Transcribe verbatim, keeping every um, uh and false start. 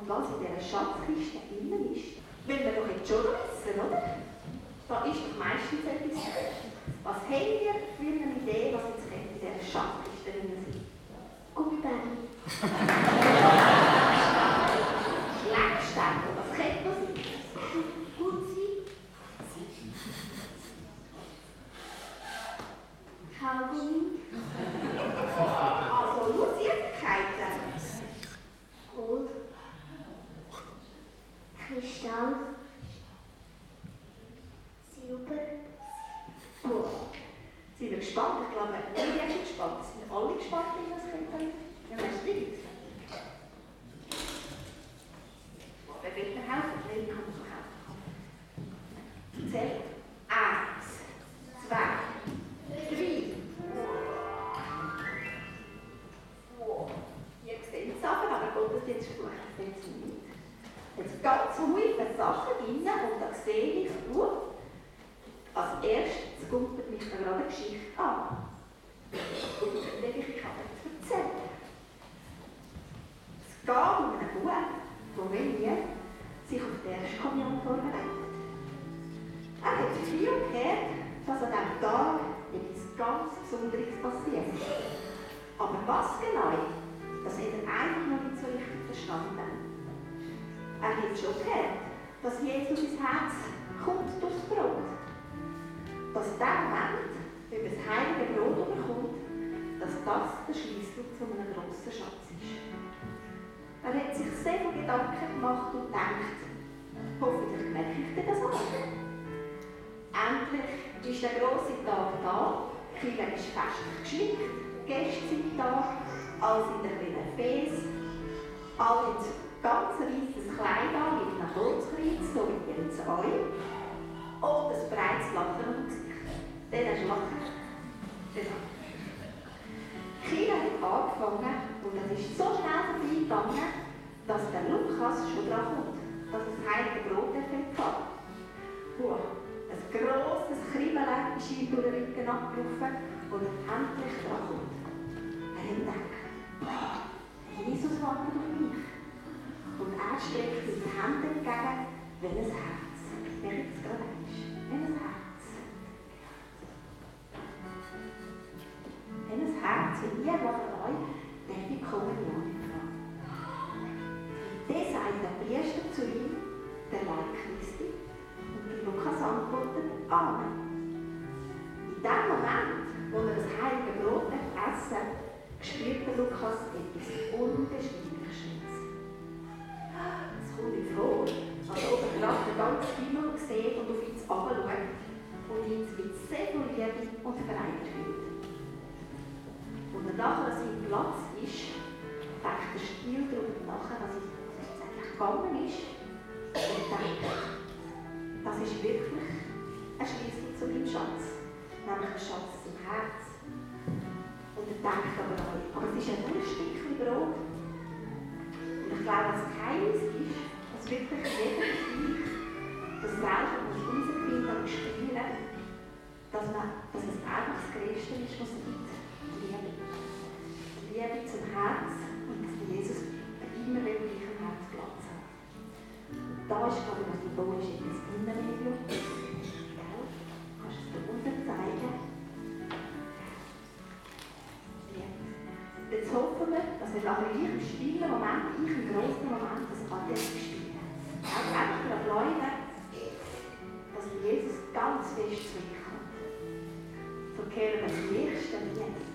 und was in dieser Schatzkiste innen ist, will man doch jetzt schon wissen, oder? Da ist doch meistens etwas. Was haben wir für eine Idee, was jetzt in dieser Schatzkiste drin ist? Gummibärchen. Schlecksteine, was könnte das sein? Gut sein. Kaugummi. Also nur Süßigkeiten. Gold. Kristall. Silber. Boah. Sind wir gespannt? Ich glaube, wir sind gespannt. Sind alle gespannt, wie das könnte? Ja, das stimmt. Wer will mir helfen? Lili kann mir helfen. Zählt. Eins, zwei, drei. Wow. Ihr seht es aber, aber Gott ist jetzt gut. Jetzt nicht. Jetzt ganz viele Sachen drin und da sehe ich, uh, als erstes kommt mich da gerade eine Geschichte an. Und die will ich euch erzählen. Es geht um einen Bub, der William sich auf die erste Kommunion vorbereitet. Er hat viel gehört, dass an diesem Tag etwas ganz Besonderes passiert ist. Aber was genau, das hat er eigentlich noch nicht so richtig verstanden. Er hat schon gehört, dass Jesus ins Herz kommt durchs Brot. Dass in dem Moment, wenn man das heilige Brot bekommt, dass das der Schlüssel zu einem grossen Schatz ist. Er hat sich sehr viele Gedanken gemacht und gedacht, hoffentlich merke ich dir das auch. Endlich ist der grosse Tag da, die Kirche ist festlich geschmückt, die Gäste sind da, alle sind ein bisschen fes, alle haben ein ganz weißes Kleid an, mit einem Holzkreuz, so wie ihr jetzt euch, und ein breites Lachen im Gesicht. Den hast du Lachen. Die Kirche hat angefangen und es ist so schnell vorbeigegangen, dass der Lukas schon dran kommt, dass das heilige Brot empfängt. Wow, ein grosses Kribbeln ist ihm durch den Rücken abgelaufen und er endlich dran kommt. Er hat gedacht, Jesus wartet auf mich. Und er streckt ihm die Hände entgegen, wenn ein Herz, wer jetzt gerade ist, wenn ein Herz. Wenn ein Herz, wie ihr von euch, darf ich kommen, ja. Der sagt der Priester zu ihm, der Leib Christi, und der Lukas antwortet, Amen. In dem Moment, wo er das heilige Brot essen, spürt der Lukas etwas Unbeschreibliches Schönes. Es kommt ihm vor, als ob er gerade den ganzen Himmel sieht und auf ihn herabschaut und ihn mit sehr viel Liebe und Freiheit fühlt. Und er nachher an seinem Platz ist, denkt er still darüber nach, was jetzt eigentlich gegangen ist und denkt, das ist wirklich ein Schlüssel zu meinem Schatz, nämlich ein Schatz im Herz. Und er denkt aber auch, aber es ist ein nur Stückchen Brot. Und ich glaube, das Geheimnis ist, dass wirklich jeder von euch das selber herausfinden und spüren, dass, man, dass es einfach das Größte ist, was es gibt. Die Liebe. Die Liebe zum Herz und dass Jesus immer im gleichen Herz Platz hat. Und da ist, glaube ich, was die Boe ist, das Innenmedium. Kannst du es da unten zeigen? Jetzt hoffen wir, dass wir nachher in einem stillen Moment, in einem grossen Moment, das kann jetzt spielen. Auch einfach daran glauben, dass Jesus ganz fest zurückkommt. So kehren wir das nächste Lied.